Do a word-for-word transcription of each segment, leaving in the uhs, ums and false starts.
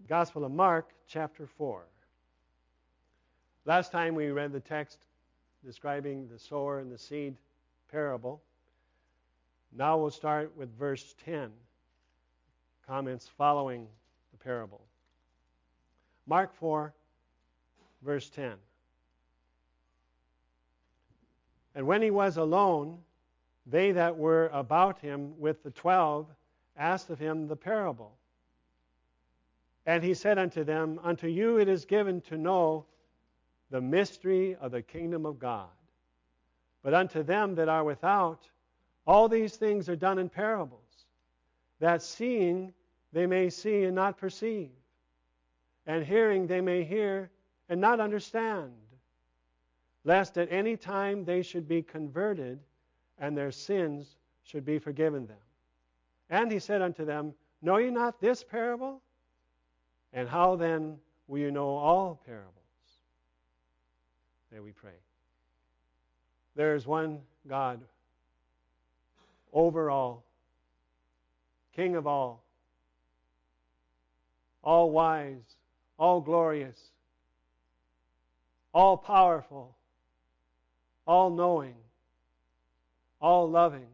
Gospel of Mark, chapter four. Last time we read the text describing the sower and the seed parable. Now we'll start with verse ten, comments following the parable. Mark four, verse ten. And when he was alone, they that were about him with the twelve asked of him the parable. And he said unto them, Unto you it is given to know the mystery of the kingdom of God. But unto them that are without, all these things are done in parables, that seeing they may see and not perceive, and hearing they may hear and not understand, lest at any time they should be converted, and their sins should be forgiven them. And he said unto them, Know ye not this parable? And how then will you know all parables? May we pray. There is one God over all, King of all, all wise, all glorious, all powerful, all knowing, all loving.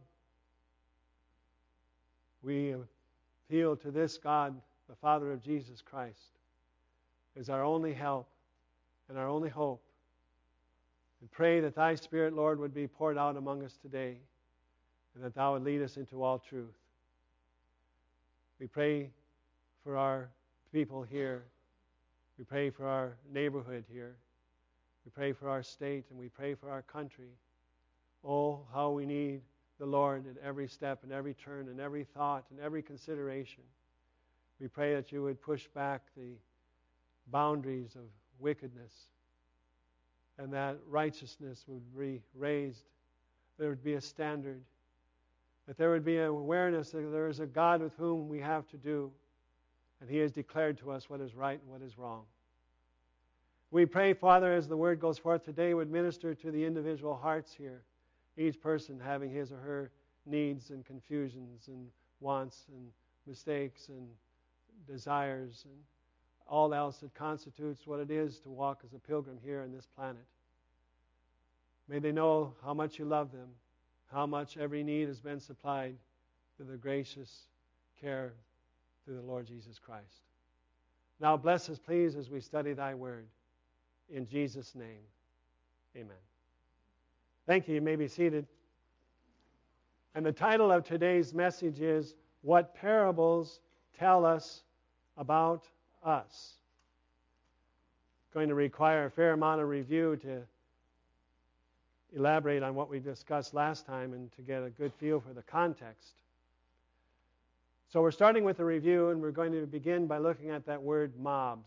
We appeal to this God, the Father of Jesus Christ, as our only help and our only hope. And pray that thy Spirit, Lord, would be poured out among us today, and that thou would lead us into all truth. We pray for our people here. We pray for our neighborhood here. We pray for our state, and we pray for our country. Oh, how we need the Lord at every step and every turn and every thought and every consideration. We pray that you would push back the boundaries of wickedness, and that righteousness would be raised. There would be a standard. That there would be an awareness that there is a God with whom we have to do, and He has declared to us what is right and what is wrong. We pray, Father, as the word goes forth today, would minister to the individual hearts here, each person having his or her needs and confusions and wants and mistakes and desires and all else that constitutes what it is to walk as a pilgrim here on this planet. May they know how much you love them, how much every need has been supplied through the gracious care through the Lord Jesus Christ. Now bless us, please, as we study thy word. In Jesus' name, amen. Thank you. You may be seated. And the title of today's message is, What Parables Tell Us About Us. It's going to require a fair amount of review to elaborate on what we discussed last time and to get a good feel for the context. So we're starting with a review, and we're going to begin by looking at that word mobs.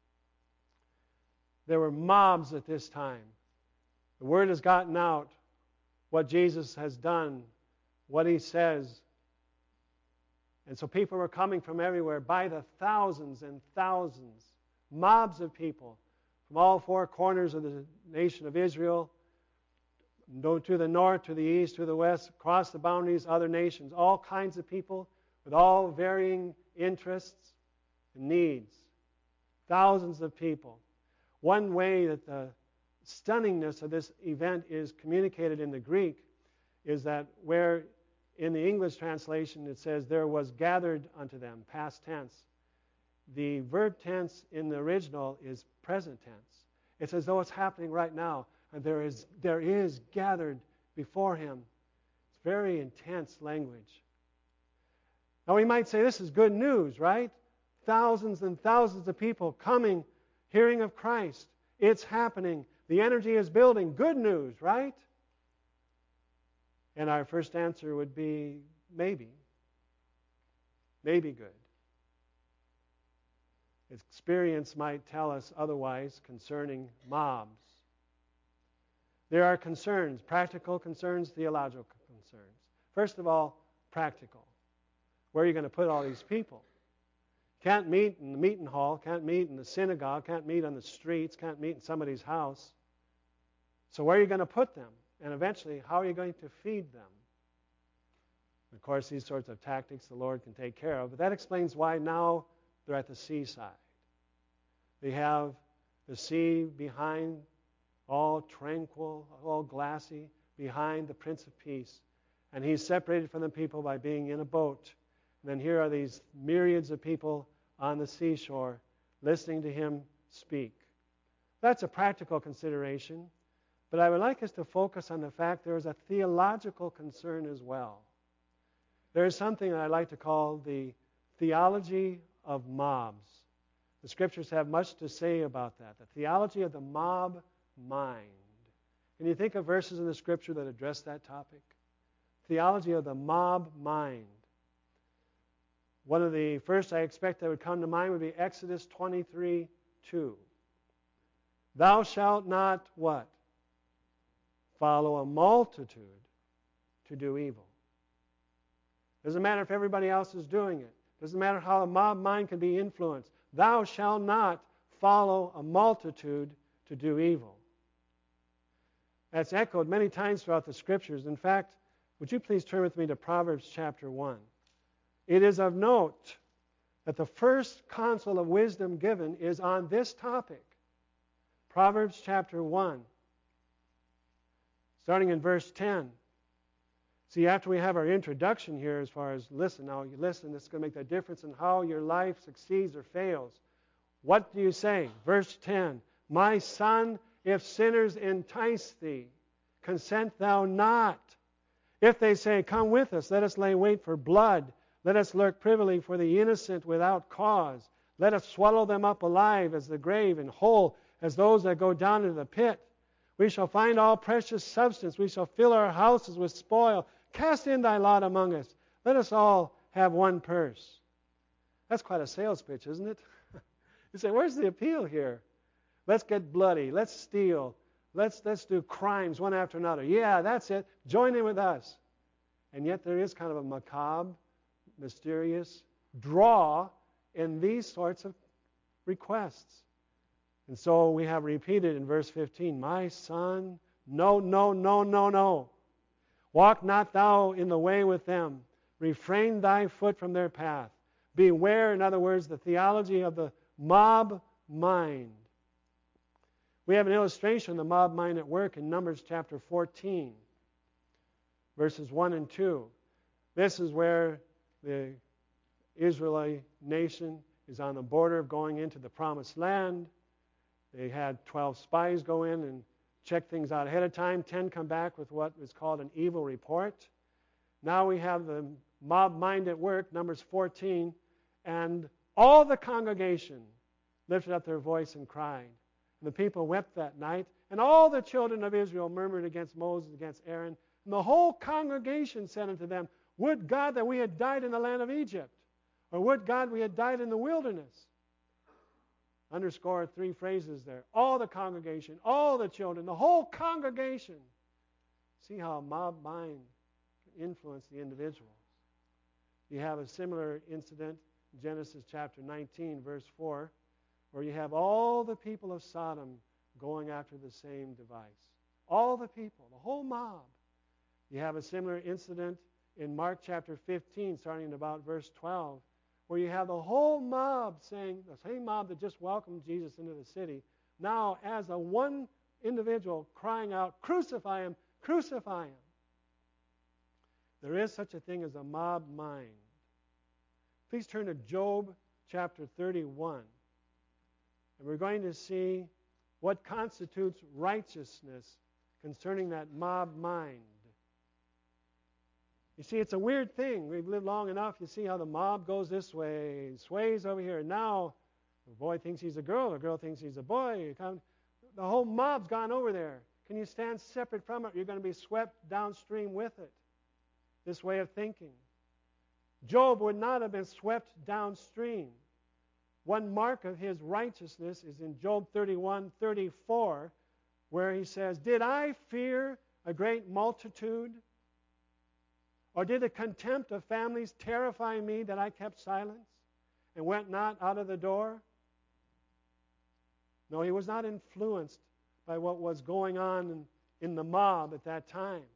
There were mobs at this time. The word has gotten out, what Jesus has done, what He says. And so people were coming from everywhere by the thousands and thousands, mobs of people from all four corners of the nation of Israel, to the north, to the east, to the west, across the boundaries, other nations, all kinds of people with all varying interests and needs. Thousands of people. One way that the stunningness of this event is communicated in the Greek is that where in the English translation it says there was gathered unto them, past tense, the verb tense in the original is present tense. It's as though it's happening right now, and there is there is gathered before Him. It's very intense language. Now we might say this is good news, right? Thousands and thousands of people coming, hearing of Christ. It's happening. The energy is building. Good news, right? And our first answer would be maybe. Maybe good. Experience might tell us otherwise concerning mobs. There are concerns, practical concerns, theological concerns. First of all, practical. Where are you going to put all these people? Can't meet in the meeting hall, can't meet in the synagogue, can't meet on the streets, can't meet in somebody's house. So where are you going to put them? And eventually, how are you going to feed them? Of course, these sorts of tactics the Lord can take care of. But that explains why now they're at the seaside. They have the sea behind, all tranquil, all glassy, behind the Prince of Peace. And he's separated from the people by being in a boat. And then here are these myriads of people on the seashore listening to him speak. That's a practical consideration. But I would like us to focus on the fact there is a theological concern as well. There is something that I like to call the theology of mobs. The Scriptures have much to say about that. The theology of the mob mind. Can you think of verses in the Scripture that address that topic? Theology of the mob mind. One of the first I expect that would come to mind would be Exodus twenty-three two. Thou shalt not what? Follow a multitude to do evil. Doesn't matter if everybody else is doing it. Doesn't matter how the mob mind can be influenced. Thou shalt not follow a multitude to do evil. That's echoed many times throughout the Scriptures. In fact, would you please turn with me to Proverbs chapter one? It is of note that the first counsel of wisdom given is on this topic. Proverbs chapter one, starting in verse ten. See, after we have our introduction here as far as listen, now you listen, this is going to make the difference in how your life succeeds or fails. What do you say? Verse ten, my son, if sinners entice thee, consent thou not. If they say, come with us, let us lay wait for blood, let us lurk privily for the innocent without cause. Let us swallow them up alive as the grave, and whole as those that go down into the pit. We shall find all precious substance. We shall fill our houses with spoil. Cast in thy lot among us. Let us all have one purse. That's quite a sales pitch, isn't it? You say, where's the appeal here? Let's get bloody. Let's steal. Let's, let's do crimes one after another. Yeah, that's it. Join in with us. And yet there is kind of a macabre, mysterious draw in these sorts of requests. And so we have repeated in verse fifteen, my son, no, no, no, no, no. Walk not thou in the way with them. Refrain thy foot from their path. Beware, in other words, the theology of the mob mind. We have an illustration of the mob mind at work in Numbers chapter fourteen, verses one and two. This is where the Israelite nation is on the border of going into the promised land. They had twelve spies go in and check things out ahead of time. Ten come back with what is called an evil report. Now we have the mob mind at work, Numbers fourteen, and all the congregation lifted up their voice and cried. And the people wept that night, and all the children of Israel murmured against Moses, against Aaron. And the whole congregation said unto them, would God that we had died in the land of Egypt, or would God we had died in the wilderness. Underscore three phrases there. All the congregation, all the children, the whole congregation. See how a mob mind can influence the individuals. You have a similar incident in Genesis chapter nineteen, verse four, where you have all the people of Sodom going after the same device. All the people, the whole mob. You have a similar incident in Mark chapter fifteen, starting at about verse twelve, where you have the whole mob saying, the same mob that just welcomed Jesus into the city, now as a one individual crying out, crucify him, crucify him. There is such a thing as a mob mind. Please turn to Job chapter thirty-one. And we're going to see what constitutes righteousness concerning that mob mind. You see, it's a weird thing. We've lived long enough. You see how the mob goes this way, sways over here. Now, the boy thinks he's a girl, the girl thinks he's a boy. The whole mob's gone over there. Can you stand separate from it? You're going to be swept downstream with it. This way of thinking. Job would not have been swept downstream. One mark of his righteousness is in Job thirty-one thirty-four, where he says, did I fear a great multitude? Or did the contempt of families terrify me that I kept silence and went not out of the door? No, he was not influenced by what was going on in, in the mob at that time.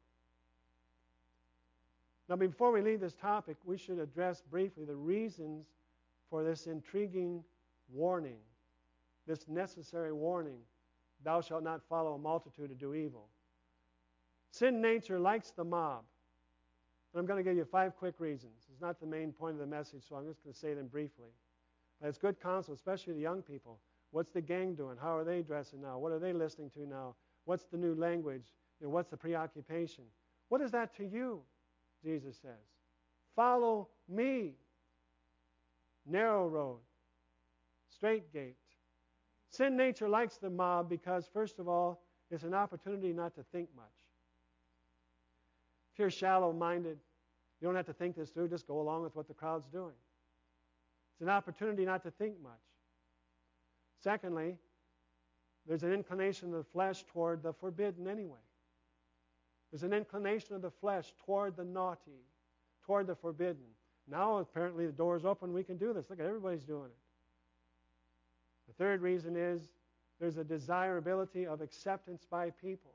Now, before we leave this topic, we should address briefly the reasons for this intriguing warning. this necessary warning, thou shalt not follow a multitude to do evil. Sin nature likes the mob. And I'm going to give you five quick reasons. It's not the main point of the message, so I'm just going to say them briefly. But it's good counsel, especially the young people. What's the gang doing? How are they dressing now? What are they listening to now? What's the new language? You know, what's the preoccupation? What is that to you? Jesus says. Follow me. Narrow road. Straight gate. Sin nature likes the mob because, first of all, it's an opportunity not to think much. If you're shallow-minded, you don't have to think this through. Just go along with what the crowd's doing. It's an opportunity not to think much. Secondly, there's an inclination of the flesh toward the forbidden anyway. There's an inclination of the flesh toward the naughty, toward the forbidden. Now, apparently, the door's open. We can do this. Look, everybody's doing it. The third reason is there's a desirability of acceptance by people.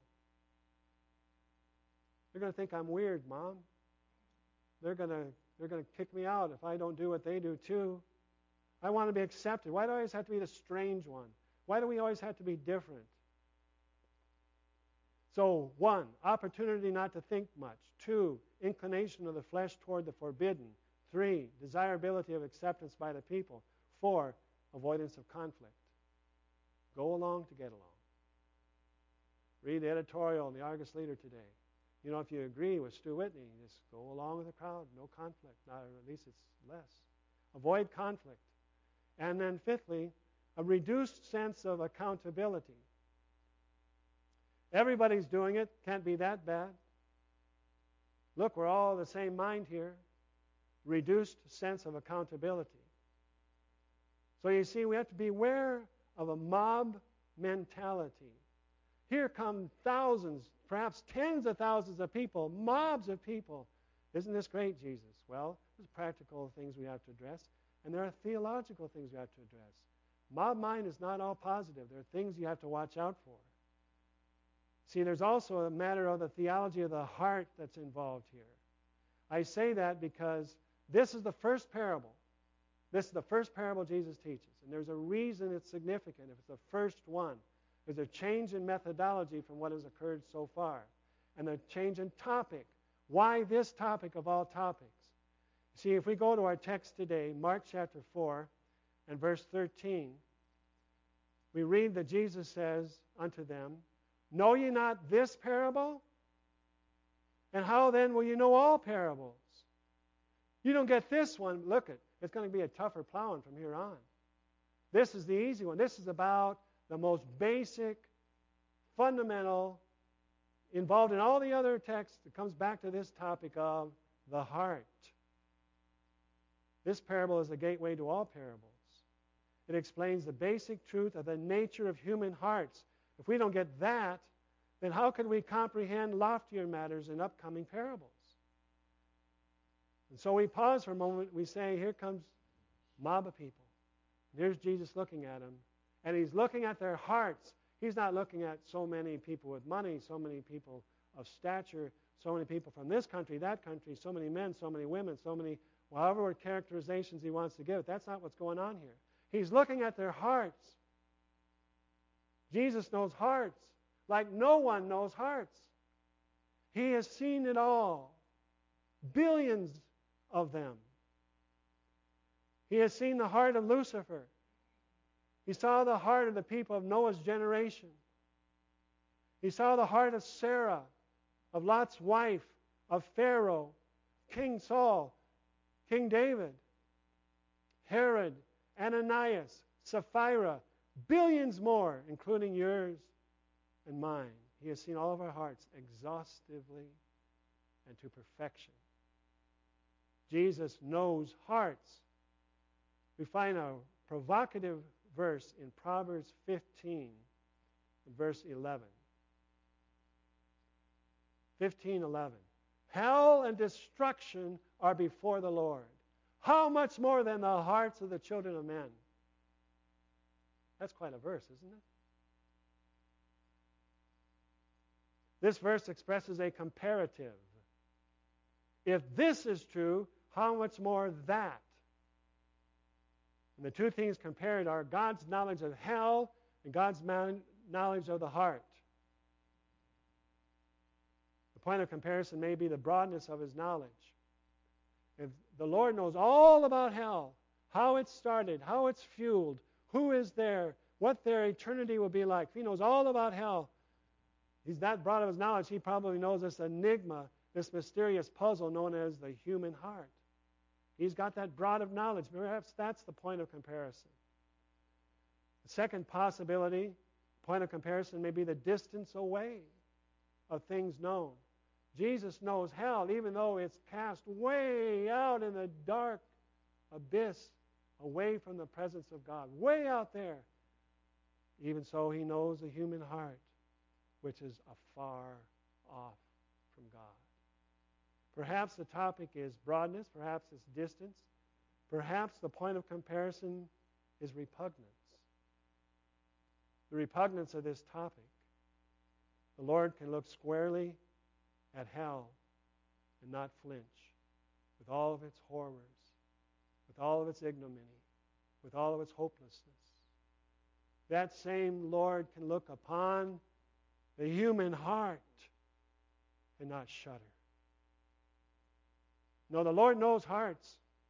They're going to think I'm weird, Mom. They're going to they're going to kick me out if I don't do what they do too. I want to be accepted. Why do I always have to be the strange one? Why do we always have to be different? So, one, opportunity not to think much. Two, inclination of the flesh toward the forbidden. Three, desirability of acceptance by the people. Four, avoidance of conflict. Go along to get along. Read the editorial in the Argus Leader today. You know, if you agree with Stu Whitney, just go along with the crowd. No conflict. Not, or at least it's less. Avoid conflict. And then fifthly, a reduced sense of accountability. Everybody's doing it. Can't be that bad. Look, we're all the same mind here. Reduced sense of accountability. So you see, we have to beware of a mob mentality. Here come thousands, perhaps tens of thousands of people, mobs of people. Isn't this great, Jesus? Well, there's practical things we have to address, and there are theological things we have to address. Mob mind is not all positive. There are things you have to watch out for. See, there's also a matter of the theology of the heart that's involved here. I say that because this is the first parable. This is the first parable Jesus teaches. And there's a reason it's significant if it's the first one. There's a change in methodology from what has occurred so far. And a change in topic. Why this topic of all topics? See, if we go to our text today, Mark chapter four and verse thirteen, we read that Jesus says unto them, know ye not this parable? And how then will you know all parables? You don't get this one. Look it. It's going to be a tougher plowing from here on. This is the easy one. This is about the most basic, fundamental, involved in all the other texts. It comes back to this topic of the heart. This parable is the gateway to all parables. It explains the basic truth of the nature of human hearts. If we don't get that, then how can we comprehend loftier matters in upcoming parables? And so we pause for a moment. We say, here comes a mob of people. And here's Jesus looking at them. And he's looking at their hearts. He's not looking at so many people with money, so many people of stature, so many people from this country, that country, so many men, so many women, so many, however characterizations he wants to give. That's not what's going on here. He's looking at their hearts. Jesus knows hearts like no one knows hearts. He has seen it all. Billions of them. He has seen the heart of Lucifer. He saw the heart of the people of Noah's generation. He saw the heart of Sarah, of Lot's wife, of Pharaoh, King Saul, King David, Herod, Ananias, Sapphira, billions more, including yours and mine. He has seen all of our hearts exhaustively and to perfection. Jesus knows hearts. We find a provocative verse in Proverbs fifteen, verse eleven. fifteen eleven. Hell and destruction are before the Lord. How much more than the hearts of the children of men? That's quite a verse, isn't it? This verse expresses a comparative. If this is true, how much more that? And the two things compared are God's knowledge of hell and God's man- knowledge of the heart. The point of comparison may be the broadness of his knowledge. If the Lord knows all about hell, how it started, how it's fueled, who is there, what their eternity will be like, if he knows all about hell, he's that broad of his knowledge, he probably knows this enigma, this mysterious puzzle known as the human heart. He's got that broad of knowledge. Perhaps that's the point of comparison. The second possibility, point of comparison, may be the distance away of things known. Jesus knows hell, even though it's cast way out in the dark abyss, away from the presence of God, way out there. Even so, he knows the human heart, which is afar off from God. Perhaps the topic is broadness, perhaps it's distance, perhaps the point of comparison is repugnance. The repugnance of this topic. The Lord can look squarely at hell and not flinch with all of its horrors, with all of its ignominy, with all of its hopelessness. That same Lord can look upon the human heart and not shudder. No, the Lord knows hearts.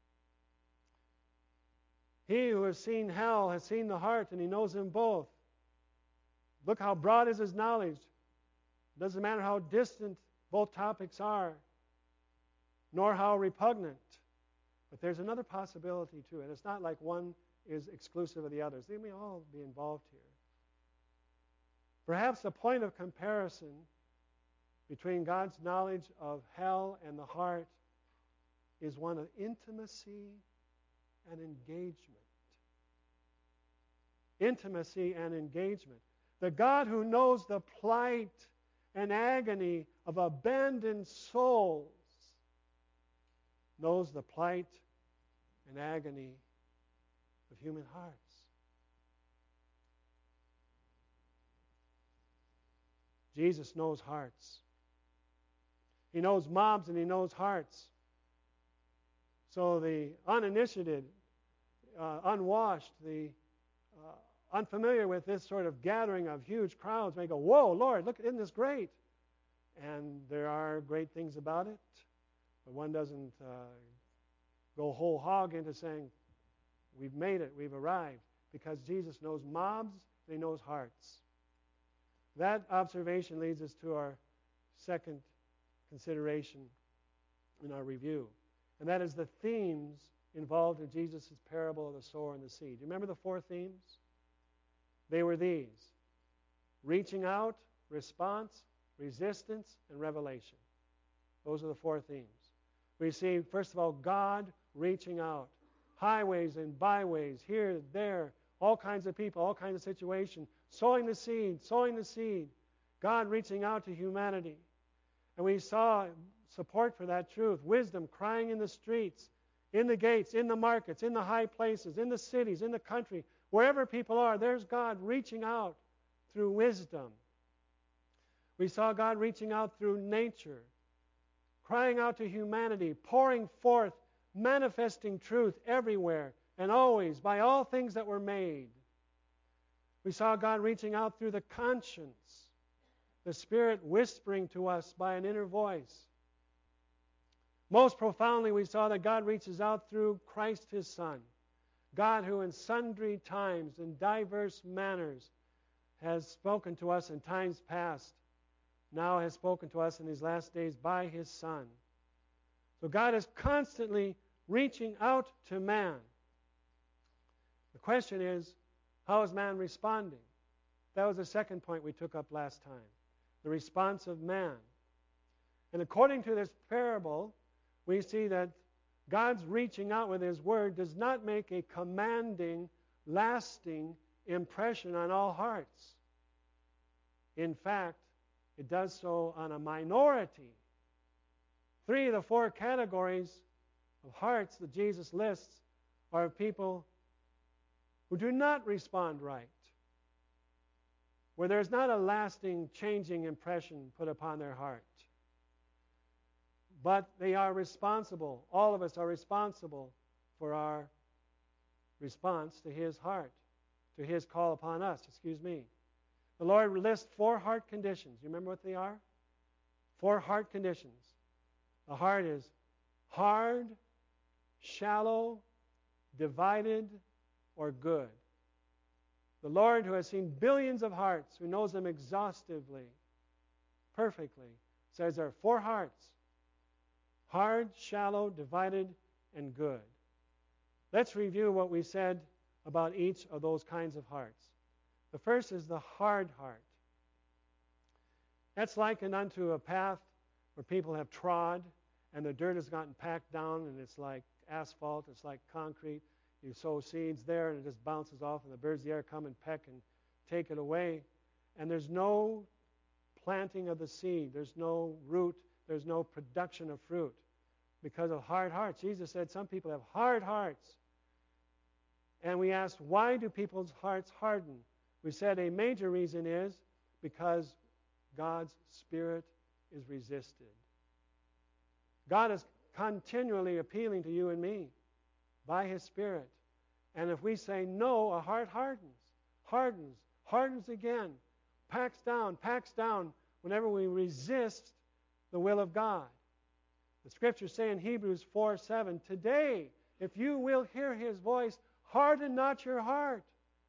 He who has seen hell has seen the heart, and he knows them both. Look how broad is his knowledge. It doesn't matter how distant both topics are, nor how repugnant. But there's another possibility too, and it's not like one is exclusive of the others. They may all be involved here. Perhaps the point of comparison between God's knowledge of hell and the heart is one of intimacy and engagement. Intimacy and engagement. The God who knows the plight and agony of abandoned souls knows the plight and agony of human hearts. Jesus knows hearts. He knows mobs and he knows hearts. So the uninitiated, uh, unwashed, the uh, unfamiliar with this sort of gathering of huge crowds may go, "Whoa, Lord, look, isn't this great?" And there are great things about it, but one doesn't uh, go whole hog into saying, "We've made it, we've arrived," because Jesus knows mobs and he knows hearts. That observation leads us to our second consideration in our review. And that is the themes involved in Jesus' parable of the sower and the seed. Do you remember the four themes? They were these: reaching out, response, resistance, and revelation. Those are the four themes. We see, first of all, God reaching out. Highways and byways, here, there, all kinds of people, all kinds of situations. Sowing the seed, sowing the seed. God reaching out to humanity. And we saw support for that truth. Wisdom crying in the streets, in the gates, in the markets, in the high places, in the cities, in the country. Wherever people are, there's God reaching out through wisdom. We saw God reaching out through nature, crying out to humanity, pouring forth, manifesting truth everywhere and always by all things that were made. We saw God reaching out through the conscience, the Spirit whispering to us by an inner voice. Most profoundly, we saw that God reaches out through Christ His Son, God who in sundry times, in diverse manners, has spoken to us in times past, now has spoken to us in these last days by His Son. So God is constantly reaching out to man. The question is, how is man responding? That was the second point we took up last time, the response of man. And according to this parable, we see that God's reaching out with His Word does not make a commanding, lasting impression on all hearts. In fact, it does so on a minority. Three of the four categories of hearts that Jesus lists are of people who do not respond right, where there's not a lasting, changing impression put upon their heart. But they are responsible. All of us are responsible for our response to His heart, to His call upon us, excuse me. The Lord lists four heart conditions. You remember what they are? Four heart conditions. The heart is hard, shallow, divided, or good. The Lord, who has seen billions of hearts, who knows them exhaustively, perfectly, says there are four hearts: hard, shallow, divided, and good. Let's review what we said about each of those kinds of hearts. The first is the hard heart. That's likened unto a path where people have trod and the dirt has gotten packed down and it's like asphalt, it's like concrete. You sow seeds there and it just bounces off and the birds of the air come and peck and take it away. And there's no planting of the seed. There's no root. There's no production of fruit because of hard hearts. Jesus said some people have hard hearts. And we asked, why do people's hearts harden? We said a major reason is because God's Spirit is resisted. God is continually appealing to you and me by His Spirit. And if we say no, a heart hardens, hardens, hardens again, packs down, packs down whenever we resist the will of God. The Scriptures say in Hebrews four seven, today, if you will hear His voice, harden not your heart.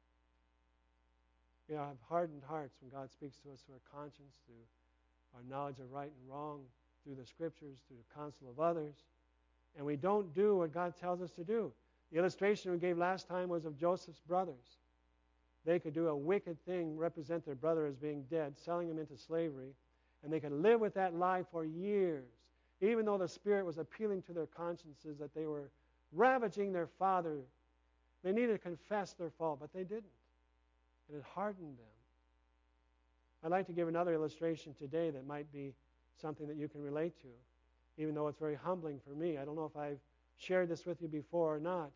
We have hardened hearts when God speaks to us through our conscience, through our knowledge of right and wrong, through the Scriptures, through the counsel of others. And we don't do what God tells us to do. The illustration we gave last time was of Joseph's brothers. They could do a wicked thing, represent their brother as being dead, selling him into slavery, and they could live with that lie for years, even though the Spirit was appealing to their consciences that they were ravaging their father. They needed to confess their fault, but they didn't. And it hardened them. I'd like to give another illustration today that might be something that you can relate to, even though it's very humbling for me. I don't know if I've shared this with you before or not.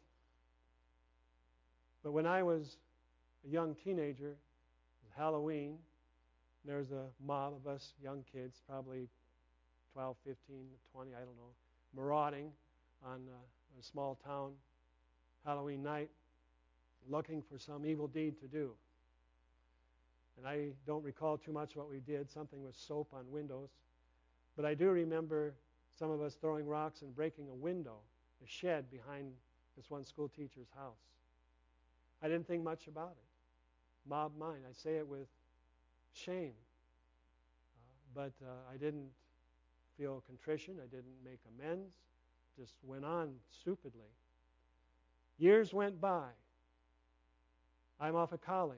But when I was a young teenager, it was Halloween, there was a mob of us young kids, probably twelve, fifteen, twenty, I don't know, marauding on uh, a small town Halloween night, looking for some evil deed to do. And I don't recall too much what we did. Something with soap on windows. But I do remember some of us throwing rocks and breaking a window, a shed behind this one school teacher's house. I didn't think much about it. Mob mind. I say it with shame. Uh, but uh, I didn't feel contrition. I didn't make amends. Just went on stupidly. Years went by. I'm off of college.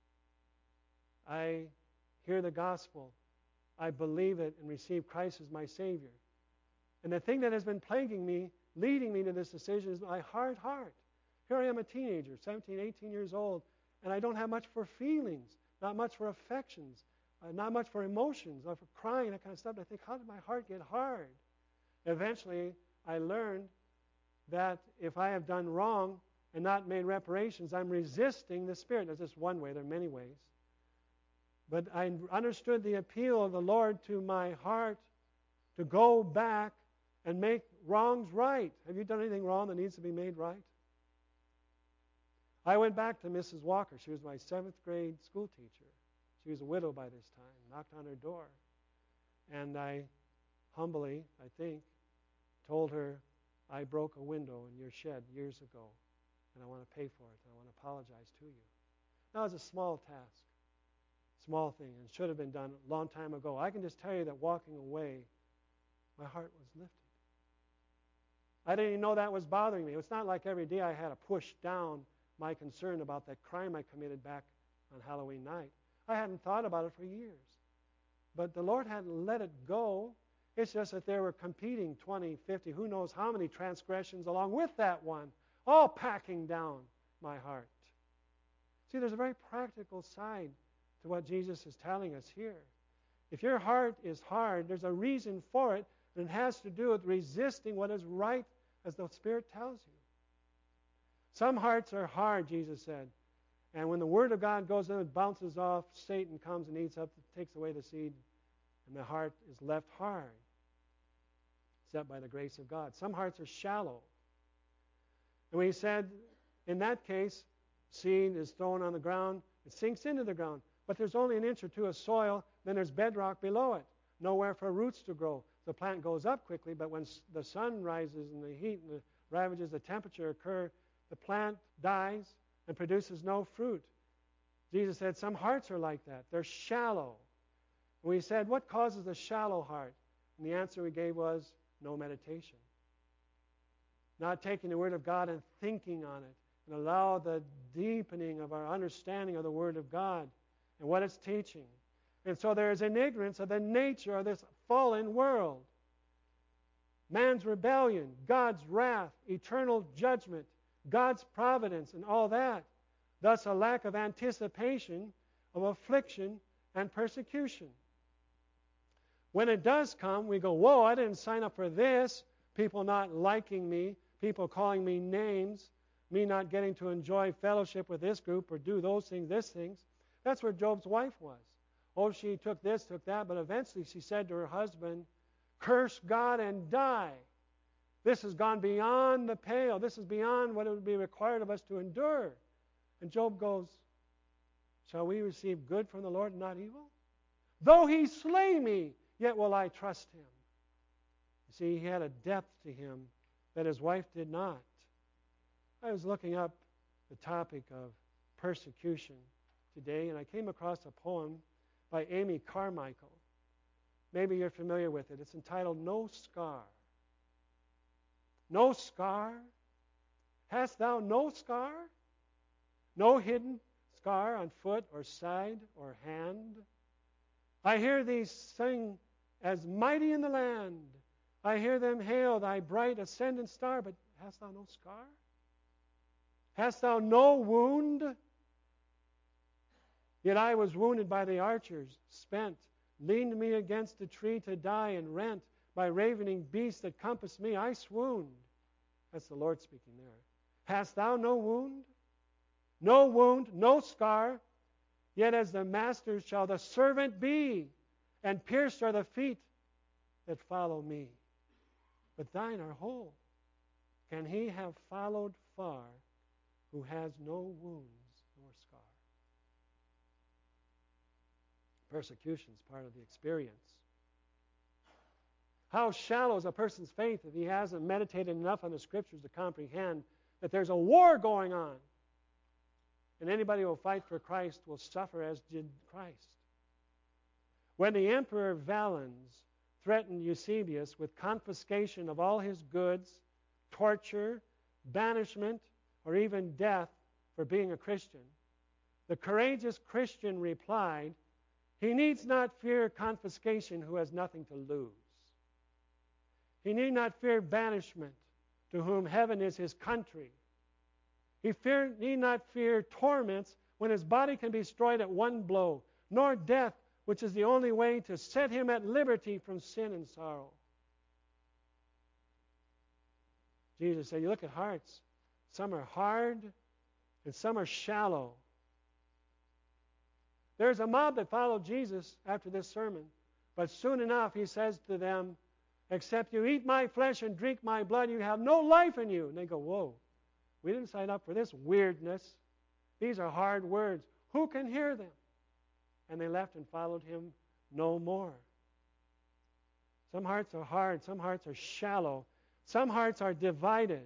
I hear the gospel. I believe it and receive Christ as my Savior. And the thing that has been plaguing me, leading me to this decision, is my hard heart. Here I am, a teenager, seventeen, eighteen years old, and I don't have much for feelings, not much for affections, uh, not much for emotions, not for crying, that kind of stuff. And I think, how did my heart get hard? Eventually, I learned that if I have done wrong and not made reparations, I'm resisting the Spirit. That's just one way. There are many ways. But I understood the appeal of the Lord to my heart to go back and make wrongs right. Have you done anything wrong that needs to be made right? I went back to Missus Walker. She was my seventh grade school teacher. She was a widow by this time. Knocked on her door. And I humbly, I think, told her, I broke a window in your shed years ago, and I want to pay for it, and I want to apologize to you. That was a small task, small thing, and should have been done a long time ago. I can just tell you that walking away, my heart was lifted. I didn't even know that was bothering me. It's not like every day I had to push down my concern about that crime I committed back on Halloween night. I hadn't thought about it for years. But the Lord hadn't let it go. It's just that there were competing twenty, fifty, who knows how many transgressions along with that one, all packing down my heart. See, there's a very practical side to what Jesus is telling us here. If your heart is hard, there's a reason for it, and it has to do with resisting what is right as the Spirit tells you. Some hearts are hard, Jesus said, and when the Word of God goes in, it bounces off, Satan comes and eats up, takes away the seed, and the heart is left hard, except by the grace of God. Some hearts are shallow. And we said in that case, seed is thrown on the ground, it sinks into the ground. But there's only an inch or two of soil, then there's bedrock below it. Nowhere for roots to grow. The plant goes up quickly, but when the sun rises and the heat and the ravages, the temperature occur, the plant dies and produces no fruit. Jesus said some hearts are like that. They're shallow. We said, what causes a shallow heart? And the answer we gave was no meditation. Not taking the Word of God and thinking on it, and allow the deepening of our understanding of the Word of God and what it's teaching. And so there is an ignorance of the nature of this fallen world. Man's rebellion, God's wrath, eternal judgment, God's providence, and all that. Thus a lack of anticipation of affliction and persecution. When it does come, we go, whoa, I didn't sign up for this. People not liking me, people calling me names, me not getting to enjoy fellowship with this group or do those things, this things. That's where Job's wife was. Oh, she took this, took that, but eventually she said to her husband, curse God and die. This has gone beyond the pale. This is beyond what it would be required of us to endure. And Job goes, shall we receive good from the Lord and not evil? Though he slay me, yet will I trust him. You see, he had a depth to him that his wife did not. I was looking up the topic of persecution today, and I came across a poem by Amy Carmichael. Maybe you're familiar with it. It's entitled No Scar. No scar? Hast thou no scar? No hidden scar on foot or side or hand? I hear thee sing as mighty in the land. I hear them hail thy bright ascendant star, but hast thou no scar? Hast thou no wound? Yet I was wounded by the archers, spent, leaned me against a tree to die and rent by ravening beasts that compassed me. I swooned. That's the Lord speaking there. Hast thou no wound? No wound, no scar, yet as the master shall the servant be, and pierced are the feet that follow me. But thine are whole. Can he have followed far who has no wounds nor scar? Persecution is part of the experience. How shallow is a person's faith if he hasn't meditated enough on the Scriptures to comprehend that there's a war going on? And anybody who will fight for Christ will suffer as did Christ. When the Emperor Valens threatened Eusebius with confiscation of all his goods, torture, banishment, or even death for being a Christian, the courageous Christian replied, he needs not fear confiscation who has nothing to lose. He need not fear banishment to whom heaven is his country. He fear, need not fear torments when his body can be destroyed at one blow, nor death, which is the only way to set him at liberty from sin and sorrow. Jesus said, you look at hearts. Some are hard and some are shallow. There's a mob that followed Jesus after this sermon, but soon enough he says to them, except you eat my flesh and drink my blood, you have no life in you. And they go, whoa, we didn't sign up for this weirdness. These are hard words. Who can hear them? And they left and followed him no more. Some hearts are hard. Some hearts are shallow. Some hearts are divided.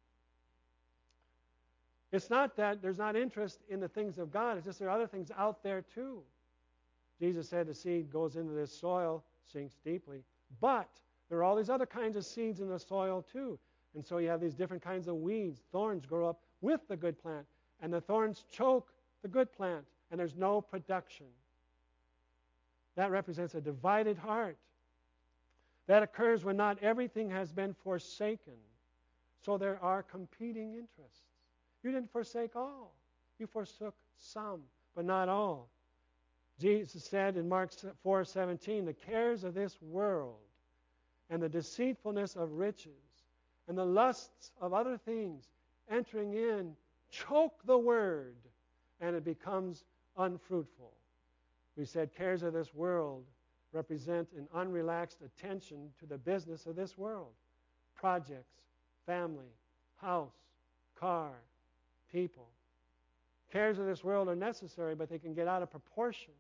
It's not that there's not interest in the things of God. It's just there are other things out there too. Jesus said the seed goes into this soil, sinks deeply. But there are all these other kinds of seeds in the soil too. And so you have these different kinds of weeds. Thorns grow up with the good plant. And the thorns choke the good plant. And there's no production. That represents a divided heart. That occurs when not everything has been forsaken. So there are competing interests. You didn't forsake all. You forsook some, but not all. Jesus said in Mark four seventeen, the cares of this world and the deceitfulness of riches and the lusts of other things entering in choke the word, and it becomes unfruitful. We said cares of this world represent an unrelaxed attention to the business of this world. Projects, family, house, car, people. Cares of this world are necessary, but they can get out of proportion.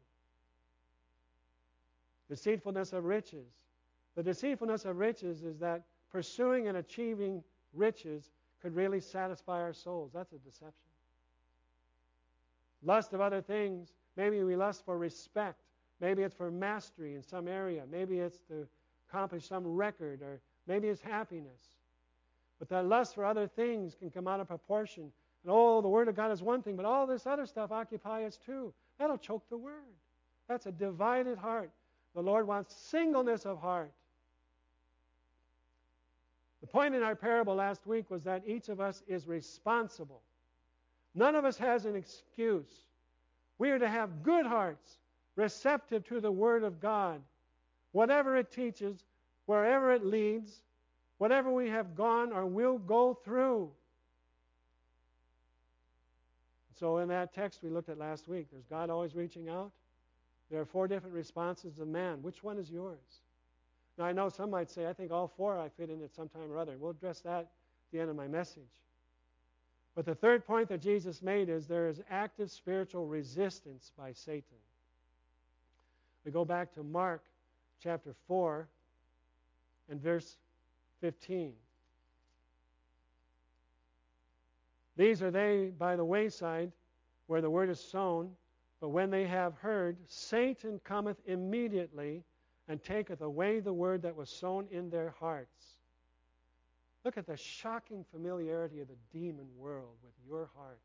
Deceitfulness of riches. The deceitfulness of riches is that pursuing and achieving riches could really satisfy our souls. That's a deception. Lust of other things. Maybe we lust for respect. Maybe it's for mastery in some area. Maybe it's to accomplish some record, or maybe it's happiness. But that lust for other things can come out of proportion. And oh, the Word of God is one thing, but all this other stuff occupies us too. That'll choke the Word. That's a divided heart. The Lord wants singleness of heart. The point in our parable last week was that each of us is responsible. None of us has an excuse. We are to have good hearts, receptive to the Word of God. Whatever it teaches, wherever it leads, whatever we have gone or will go through. So in that text we looked at last week, there's God always reaching out. There are four different responses of man. Which one is yours? Now I know some might say, I think all four I fit in at some time or other. We'll address that at the end of my message. But the third point that Jesus made is there is active spiritual resistance by Satan. We go back to Mark chapter four and verse fifteen. These are they by the wayside where the word is sown, but when they have heard, Satan cometh immediately and taketh away the word that was sown in their hearts. Look at the shocking familiarity of the demon world with your heart.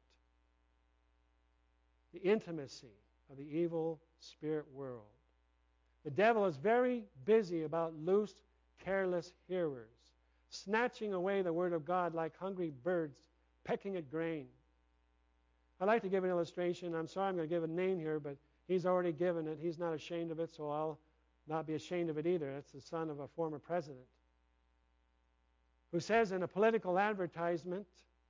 The intimacy of the evil spirit world. The devil is very busy about loose, careless hearers, snatching away the word of God like hungry birds pecking at grain. I'd like to give an illustration. I'm sorry I'm going to give a name here, but he's already given it. He's not ashamed of it, so I'll not be ashamed of it either. It's the son of a former president who says in a political advertisement,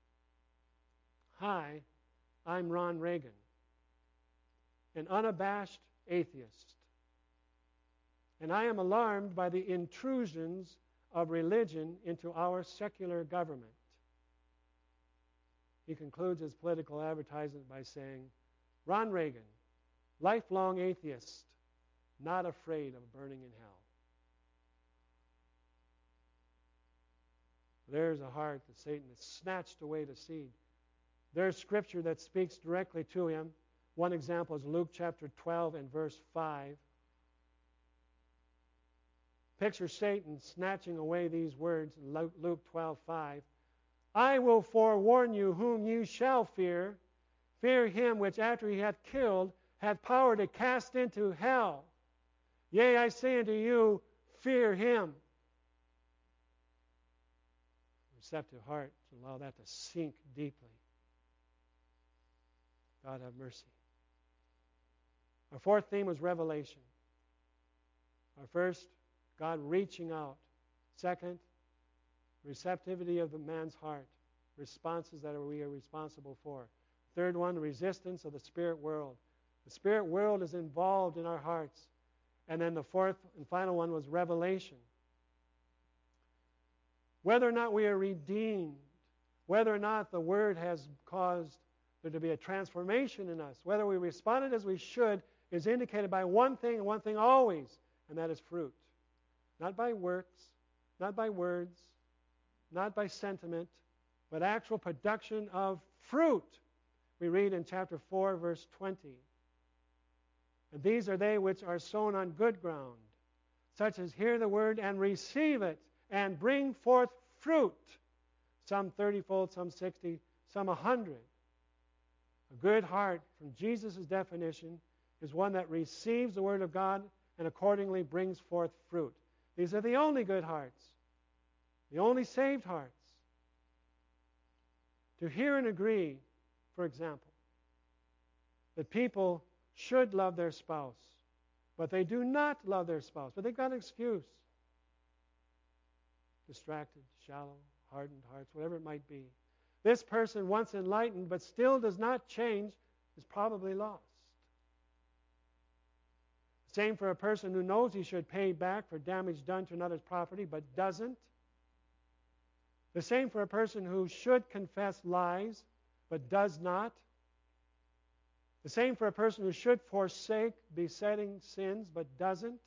"Hi, I'm Ron Reagan, an unabashed atheist, and I am alarmed by the intrusions of religion into our secular government." He concludes his political advertisement by saying, "Ron Reagan, lifelong atheist, not afraid of burning in hell." There's a heart that Satan has snatched away the seed. There's scripture that speaks directly to him. One example is Luke chapter twelve and verse five. Picture Satan snatching away these words in Luke twelve five. "I will forewarn you whom you shall fear. Fear him which after he hath killed hath power to cast into hell. Yea, I say unto you, fear him." Receptive heart to allow that to sink deeply. God have mercy. Our fourth theme was revelation. Our first, God reaching out. Second, receptivity of the man's heart. Responses that we are responsible for. Third one, resistance of the spirit world. The spirit world is involved in our hearts. And then the fourth and final one was revelation. Whether or not we are redeemed, whether or not the Word has caused there to be a transformation in us, whether we responded as we should, is indicated by one thing and one thing always, and that is fruit. Not by works, not by words, not by sentiment, but actual production of fruit. We read in chapter four, verse twenty. "And these are they which are sown on good ground, such as hear the word and receive it, and bring forth fruit, some thirty-fold, some sixty, some a hundred." A good heart, from Jesus' definition, is one that receives the Word of God and accordingly brings forth fruit. These are the only good hearts, the only saved hearts. To hear and agree, for example, that people should love their spouse, but they do not love their spouse, but they've got an excuse. Distracted, shallow, hardened hearts, whatever it might be. This person, once enlightened but still does not change, is probably lost. Same for a person who knows he should pay back for damage done to another's property but doesn't. The same for a person who should confess lies but does not. The same for a person who should forsake besetting sins but doesn't.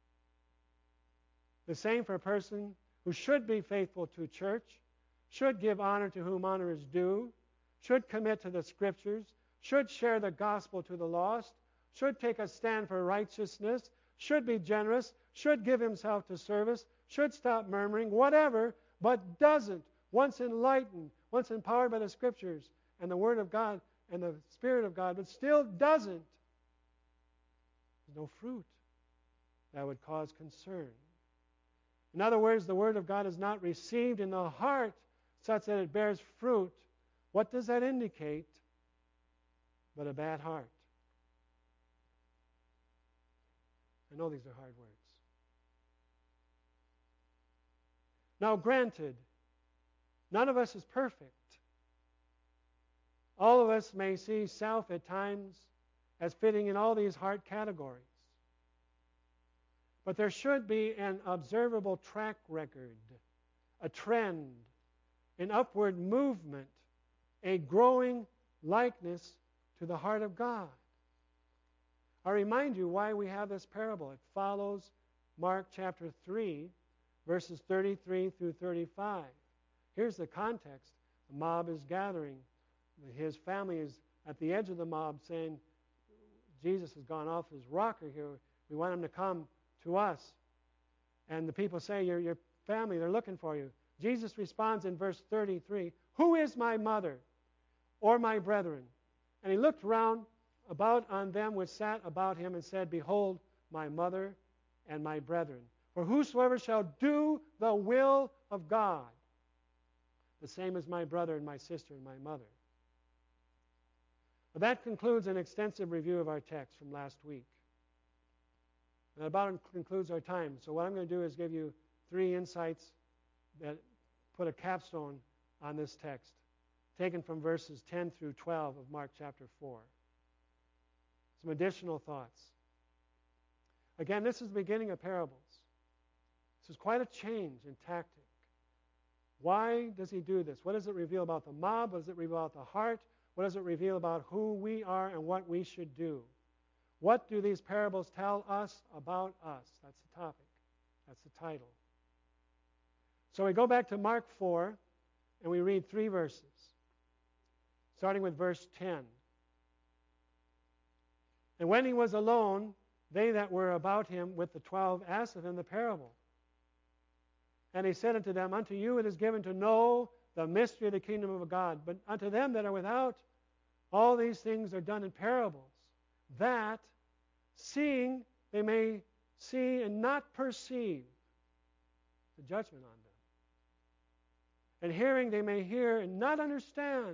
The same for a person who should be faithful to church, should give honor to whom honor is due, should commit to the Scriptures, should share the gospel to the lost, should take a stand for righteousness, should be generous, should give himself to service, should stop murmuring, whatever, but doesn't. Once enlightened, once empowered by the Scriptures and the Word of God and the Spirit of God, but still doesn't. There's no fruit. That would cause concern. In other words, the Word of God is not received in the heart such that it bears fruit. What does that indicate? But a bad heart. I know these are hard words. Now, granted, none of us is perfect. All of us may see self at times as fitting in all these heart categories. But there should be an observable track record, a trend, an upward movement, a growing likeness to the heart of God. I remind you why we have this parable. It follows Mark chapter three, verses thirty-three through thirty-five. Here's the context. The mob is gathering. His family is at the edge of the mob saying, Jesus has gone off his rocker here. We want him to come to us. And the people say, your, your family, they're looking for you. Jesus responds in verse thirty-three, who is my mother or my brethren? And he looked round about on them which sat about him and said, behold, my mother and my brethren. For whosoever shall do the will of God, the same as my brother and my sister and my mother. Well, that concludes an extensive review of our text from last week. And that about concludes our time. So what I'm going to do is give you three insights that put a capstone on this text, taken from verses ten through twelve of Mark chapter four. Some additional thoughts. Again, this is the beginning of parables. This is quite a change in tactic. Why does he do this? What does it reveal about the mob? What does it reveal about the heart? What does it reveal about who we are and what we should do? What do these parables tell us about us? That's the topic. That's the title. So we go back to Mark four and we read three verses, starting with verse ten. And when he was alone, they that were about him with the twelve asked of him the parable. And he said unto them, unto you it is given to know the mystery of the kingdom of God, but unto them that are without, all these things are done in parables, that, seeing, they may see and not perceive the judgment on them. And hearing, they may hear and not understand,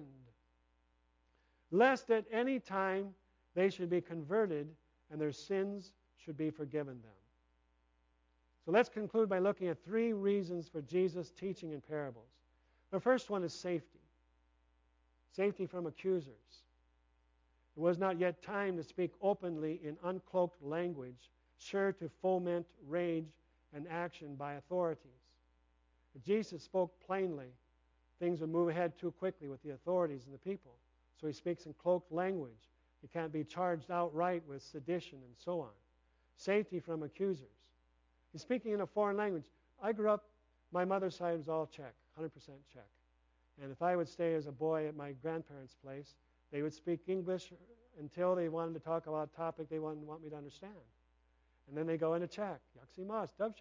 lest at any time they should be converted and their sins should be forgiven them. So let's conclude by looking at three reasons for Jesus' teaching in parables. The first one is safety. Safety from accusers. It was not yet time to speak openly in uncloaked language, sure to foment rage and action by authorities. If Jesus spoke plainly, things would move ahead too quickly with the authorities and the people. So he speaks in cloaked language. He can't be charged outright with sedition and so on. Safety from accusers. He's speaking in a foreign language. I grew up, my mother's side was all Czech, one hundred percent Czech. And if I would stay as a boy at my grandparents' place, they would speak English until they wanted to talk about a topic they wanted want me to understand. And then they go into Czech. Jak si máš? Dobře.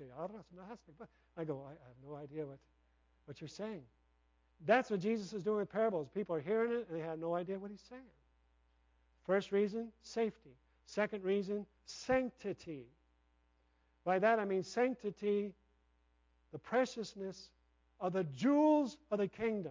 I go, I have no idea what, what you're saying. That's what Jesus is doing with parables. People are hearing it and they have no idea what he's saying. First reason, safety. Second reason, sanctity. By that I mean sanctity, the preciousness of the jewels of the kingdom.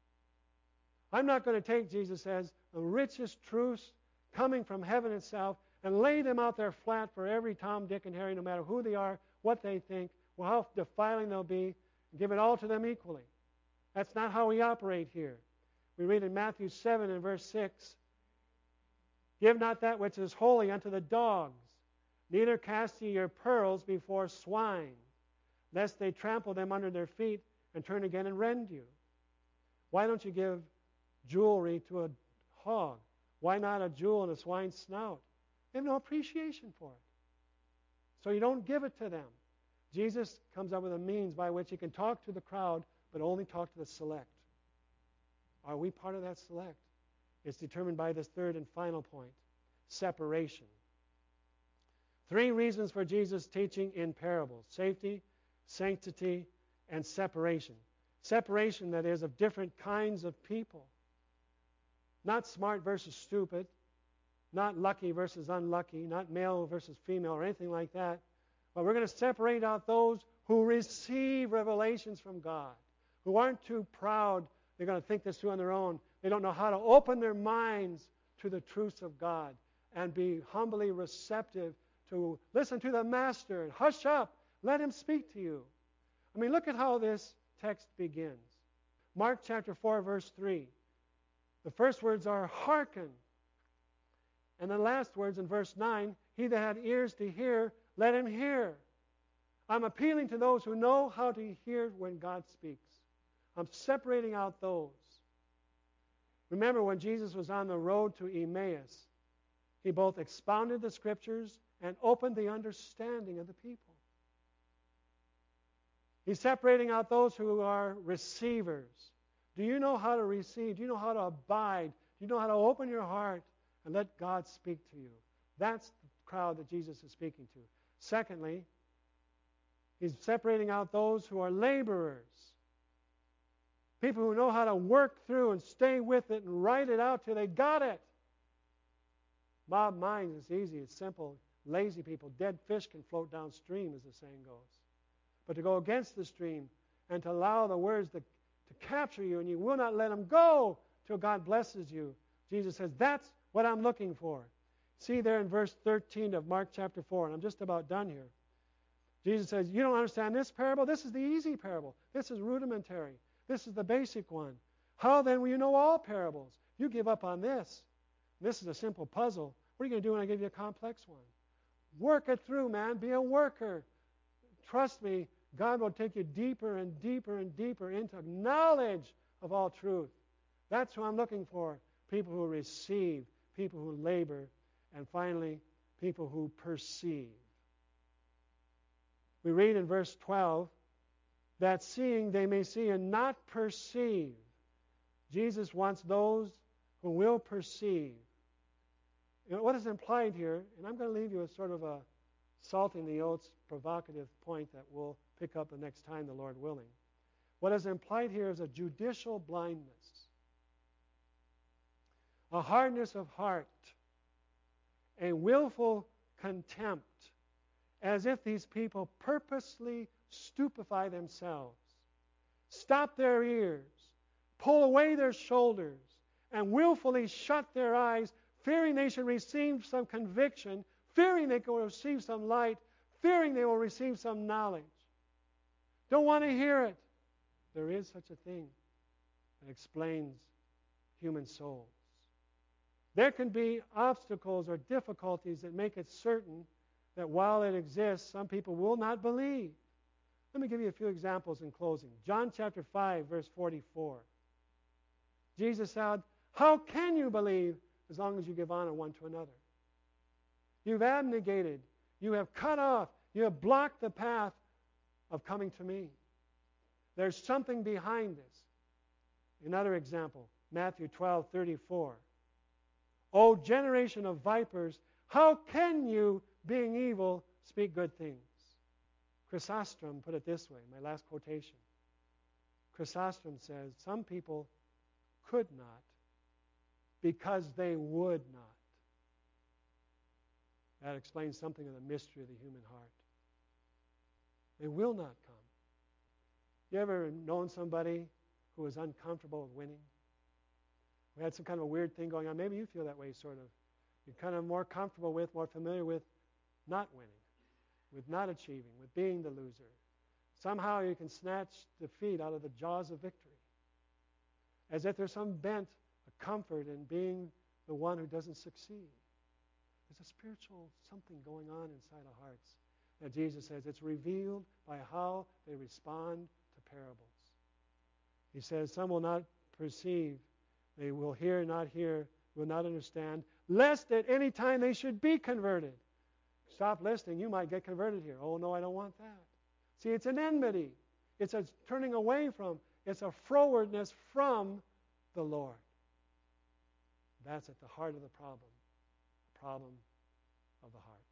I'm not going to take, Jesus says, the richest truths coming from heaven itself and lay them out there flat for every Tom, Dick, and Harry, no matter who they are, what they think, well, how defiling they'll be, and give it all to them equally. That's not how we operate here. We read in Matthew seven and verse six, give not that which is holy unto the dogs, neither cast ye your pearls before swine, lest they trample them under their feet and turn again and rend you. Why don't you give jewelry to a hog? Why not a jewel in a swine's snout? They have no appreciation for it. So you don't give it to them. Jesus comes up with a means by which he can talk to the crowd, but only talk to the select. Are we part of that select? It's determined by this third and final point, separation. Three reasons for Jesus' teaching in parables: safety, sanctity, and separation. Separation, that is, of different kinds of people. Not smart versus stupid, not lucky versus unlucky, not male versus female or anything like that. But we're going to separate out those who receive revelations from God, who aren't too proud. They're going to think this through on their own. They don't know how to open their minds to the truths of God and be humbly receptive to listen to the Master and hush up, let him speak to you. I mean, look at how this text begins. Mark chapter four, verse three. The first words are hearken. And the last words in verse nine, he that had ears to hear, let him hear. I'm appealing to those who know how to hear when God speaks. I'm separating out those. Remember when Jesus was on the road to Emmaus, he both expounded the Scriptures and opened the understanding of the people. He's separating out those who are receivers. Do you know how to receive? Do you know how to abide? Do you know how to open your heart and let God speak to you? That's the crowd that Jesus is speaking to. Secondly, he's separating out those who are laborers. People who know how to work through and stay with it and write it out till they got it. Mob minds, it's easy, it's simple. Lazy people, dead fish can float downstream, as the saying goes. But to go against the stream and to allow the words to, to capture you, and you will not let them go till God blesses you, Jesus says, that's what I'm looking for. See there in verse thirteen of Mark chapter four, and I'm just about done here. Jesus says, you don't understand this parable? This is the easy parable. This is rudimentary. This is the basic one. How then will you know all parables? You give up on this. This is a simple puzzle. What are you going to do when I give you a complex one? Work it through, man. Be a worker. Trust me, God will take you deeper and deeper and deeper into knowledge of all truth. That's who I'm looking for. People who receive, people who labor, and finally, people who perceive. We read in verse twelve, that seeing they may see and not perceive. Jesus wants those who will perceive. You know, what is implied here, and I'm going to leave you with sort of a salting the oats provocative point that we'll pick up the next time, the Lord willing. What is implied here is a judicial blindness, a hardness of heart, a willful contempt, as if these people purposely stupefy themselves, stop their ears, pull away their shoulders, and willfully shut their eyes, fearing they should receive some conviction, fearing they will receive some light, fearing they will receive some knowledge. Don't want to hear it. There is such a thing that explains human souls. There can be obstacles or difficulties that make it certain that while it exists, some people will not believe. Let me give you a few examples in closing. John chapter five, verse forty-four. Jesus said, how can you believe as long as you give honor one to another? You've abnegated. You have cut off. You have blocked the path of coming to me. There's something behind this. Another example, Matthew twelve, thirty-four. O generation of vipers, how can you, being evil, speak good things? Chrysostom put it this way, my last quotation. Chrysostom says, some people could not because they would not. That explains something of the mystery of the human heart. They will not come. You ever known somebody who was uncomfortable with winning? We had some kind of a weird thing going on. Maybe you feel that way, sort of. You're kind of more comfortable with, more familiar with not winning, with not achieving, with being the loser. Somehow you can snatch defeat out of the jaws of victory. As if there's some bent, a comfort in being the one who doesn't succeed. There's a spiritual something going on inside our hearts that Jesus says it's revealed by how they respond to parables. He says some will not perceive They will hear, not hear, will not understand, lest at any time they should be converted. Stop listening. You might get converted here. Oh, no, I don't want that. See, it's an enmity. It's a turning away from. It's a frowardness from the Lord. That's at the heart of the problem. The problem of the heart.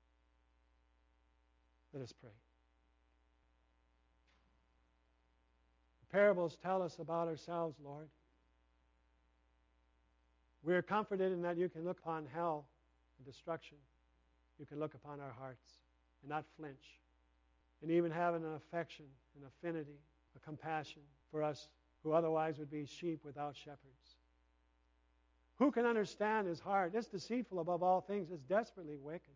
Let us pray. The parables tell us about ourselves, Lord. We are comforted in that you can look upon hell and destruction. You can look upon our hearts and not flinch. And even have an affection, an affinity, a compassion for us who otherwise would be sheep without shepherds. Who can understand his heart? It's deceitful above all things. It's desperately wicked.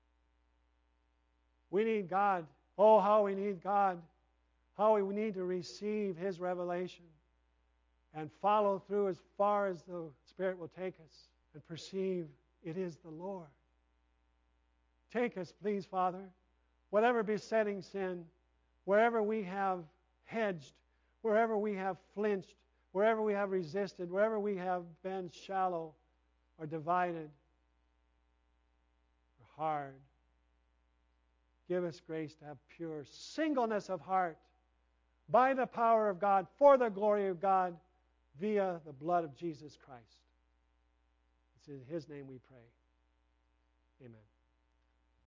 We need God. Oh, how we need God. How we need to receive his revelation and follow through as far as the Spirit will take us and perceive it is the Lord. Take us, please, Father, whatever besetting sin, wherever we have hedged, wherever we have flinched, wherever we have resisted, wherever we have been shallow or divided or hard. Give us grace to have pure singleness of heart by the power of God, for the glory of God, via the blood of Jesus Christ. It's in his name we pray. Amen.